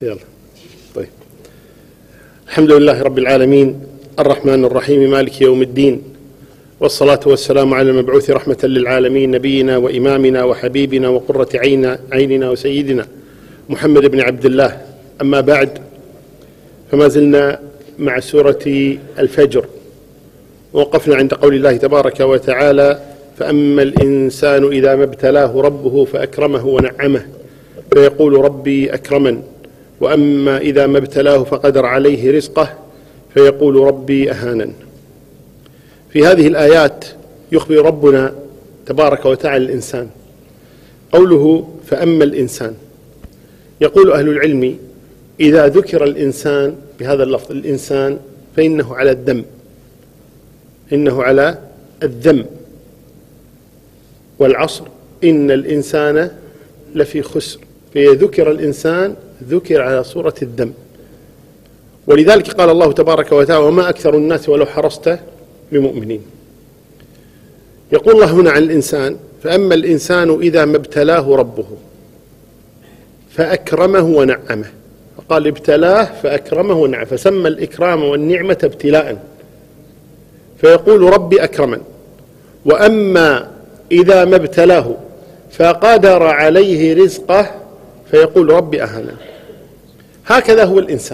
يلا طيب. الحمد لله رب العالمين الرحمن الرحيم مالك يوم الدين، والصلاة والسلام على المبعوث رحمة للعالمين نبينا وإمامنا وحبيبنا وقرة عيننا وسيدنا محمد بن عبد الله. أما بعد، فما زلنا مع سورة الفجر، ووقفنا عند قول الله تبارك وتعالى: فأما الإنسان إذا ما ابتلاه ربه فأكرمه ونعمه فيقول ربي أكرمن، وأما إذا ما ابتلاه فقدر عليه رزقه فيقول ربي أهانن. في هذه الآيات يخبر ربنا تبارك وتعالى الإنسان. قوله فأما الإنسان، يقول أهل العلم: إذا ذكر الإنسان بهذا اللفظ الإنسان فإنه على الذم، إنه على الذم. والعصر إن الإنسان لفي خسر، فذكر الإنسان ذكر على صورة الذم. ولذلك قال الله تبارك وتعالى: وما أكثر الناس ولو حرصت بمؤمنين. يقول الله هنا عن الإنسان: فأما الإنسان إذا ما ابتلاه ربه فأكرمه ونعمه. فقال ابتلاه فأكرمه ونعمه، فسمى الإكرام والنعمة ابتلاء، فيقول ربي أكرمن. وأما إذا ما ابتلاه فقدر عليه رزقه فيقول ربي أهانن. هكذا هو الإنسان،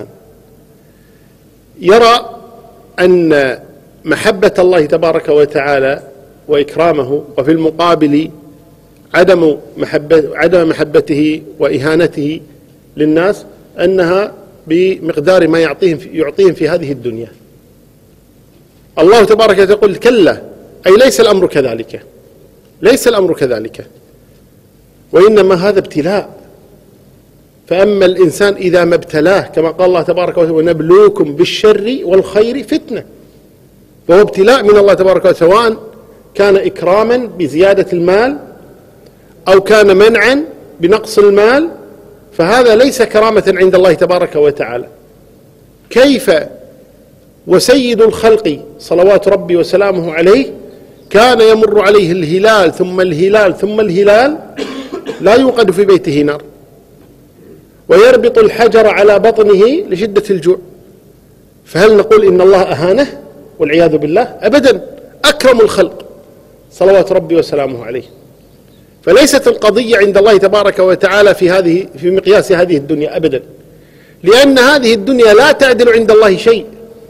يرى أن محبة الله تبارك وتعالى وإكرامه، وفي المقابل عدم محبته وإهانته للناس، أنها بمقدار ما يعطيهم في هذه الدنيا. الله تبارك وتعالى يقول: كلا، أي ليس الأمر كذلك، ليس الأمر كذلك، وإنما هذا ابتلاء. فأما الإنسان إذا ما ابتلاه، كما قال الله تبارك وتعالى: ونبلوكم بالشر والخير فتنة. وهو ابتلاء من الله تبارك وتعالى، سواء كان إكراما بزيادة المال أو كان منعا بنقص المال، فهذا ليس كرامة عند الله تبارك وتعالى. كيف وسيد الخلق صلوات ربي وسلامه عليه كان يمر عليه الهلال ثم الهلال ثم الهلال لا يوقد في بيته نار، ويربط الحجر على بطنه لشدة الجوع، فهل نقول إن الله أهانه؟ والعياذ بالله، أبدا، أكرم الخلق صلوات ربي وسلامه عليه. فليست القضية عند الله تبارك وتعالى في مقياس هذه الدنيا أبدا، لأن هذه الدنيا لا تعدل عند الله شيء.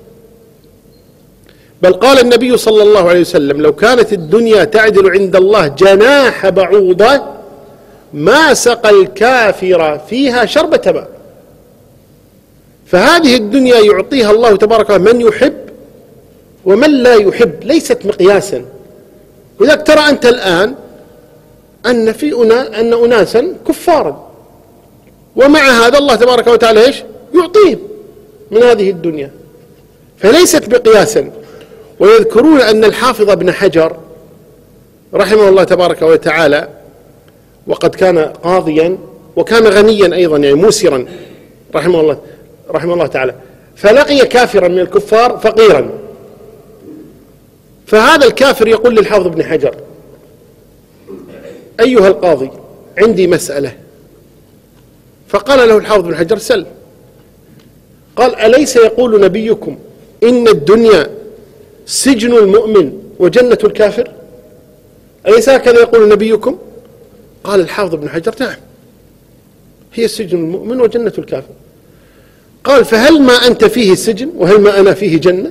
بل قال النبي صلى الله عليه وسلم: لو كانت الدنيا تعدل عند الله جناح بعوضة ما سقى الكافر فيها شربة ماء. فهذه الدنيا يعطيها الله تبارك وتعالى من يحب ومن لا يحب، ليست مقياسا. ولذلك ترى أنت الآن أن أناسا كفارا، ومع هذا الله تبارك وتعالى إيش يعطيهم من هذه الدنيا، فليست مقياسا. ويذكرون أن الحافظ ابن حجر رحمه الله تبارك وتعالى، وقد كان قاضيا وكان غنيا أيضا، يعني موسرا رحمه الله تعالى، فلقي كافرا من الكفار فقيرا، فهذا الكافر يقول للحافظ ابن حجر: أيها القاضي، عندي مسألة. فقال له الحافظ ابن حجر: سل. قال: أليس يقول نبيكم إن الدنيا سجن المؤمن وجنة الكافر؟ أليس هكذا يقول نبيكم؟ قال الحافظ ابن حجر: نعم، هي سجن المؤمن وجنة الكافر. قال: فهل ما أنت فيه سجن وهل ما أنا فيه جنة؟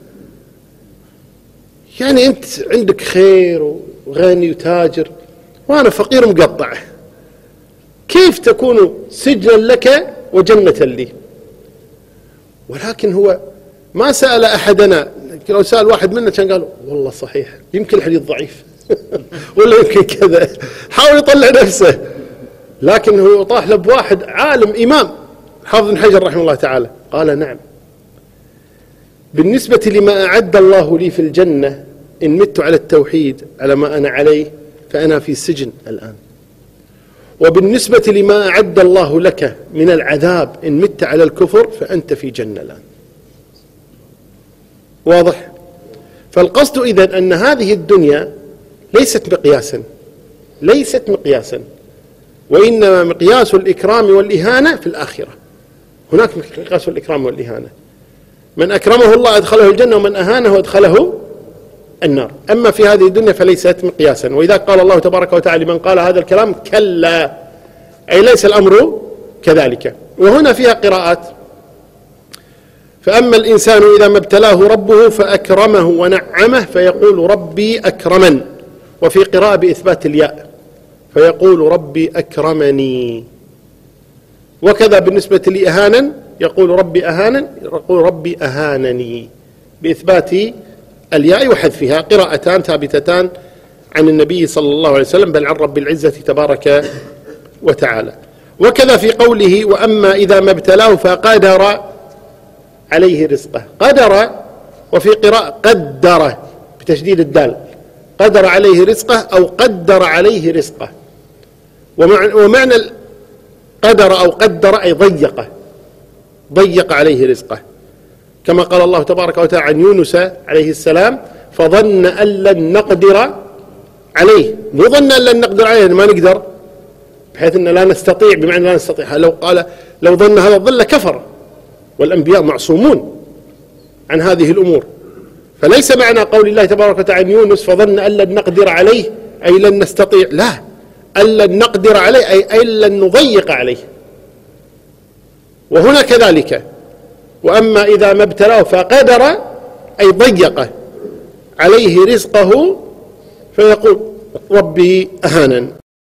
يعني أنت عندك خير وغني وتاجر وأنا فقير مقطع، كيف تكون سجنا لك وجنة لي؟ ولكن هو ما سأل أحدنا، لو سأل واحد منا كان قال: والله صحيح، يمكن الحديث ضعيف ولا يمكن كذا، حاول يطلع نفسه. لكن هو طاح له بواحد عالم إمام حافظ بن حجر رحمه الله تعالى، قال: نعم، بالنسبة لما أعد الله لي في الجنة إن مت على التوحيد على ما أنا عليه فأنا في سجن الآن، وبالنسبة لما أعد الله لك من العذاب إن مت على الكفر فأنت في جنة الآن. واضح؟ فالقصد إذن أن هذه الدنيا ليست مقياسا، ليست مقياسا، وإنما مقياس الإكرام والإهانة في الآخرة. هناك مقياس الإكرام والإهانة. من أكرمه الله أدخله الجنة، ومن أهانه أدخله النار. أما في هذه الدنيا فليست مقياسا. وإذا قال الله تبارك وتعالى من قال هذا الكلام كلا، أي ليس الأمر كذلك. وهنا فيها قراءات: فأما الإنسان إذا ما ابتلاه ربه فأكرمه ونعمه فيقول ربي أكرمن، وفي قراءة بإثبات الياء فيقول ربي أكرمني. وكذا بالنسبة لأهانا يقول ربي أهانا، يقول ربي أهانني، بإثبات الياء وحذفها. قراءتان ثابتتان عن النبي صلى الله عليه وسلم، بل عن رب العزة تبارك وتعالى. وكذا في قوله وأما إذا ما ابتلاه فقدر عليه رزقه، قدر، وفي قراءة قدر بتشديد الدال، قدر عليه رزقه أو قدر عليه رزقه. ومعنى قدر أو قدر أي ضيقه، ضيق عليه رزقه، كما قال الله تبارك وتعالى عن يونس عليه السلام فظن أن لن نقدر عليه. مو ظن أن لن نقدر عليه ما نقدر، بحيث أن لا نستطيع، بمعنى لا نستطيع. لو ظن هذا الظن لكفر، والأنبياء معصومون عن هذه الأمور. فليس معنى قول الله تبارك وتعالى عن يونس فظن أن لن نقدر عليه أي لن نستطيع، لا، أن لن نقدر عليه أي لن نضيق عليه. وهنا كذلك وأما إذا ما ابتلاه فقدر أي ضيق عليه رزقه فيقول ربي أهانن.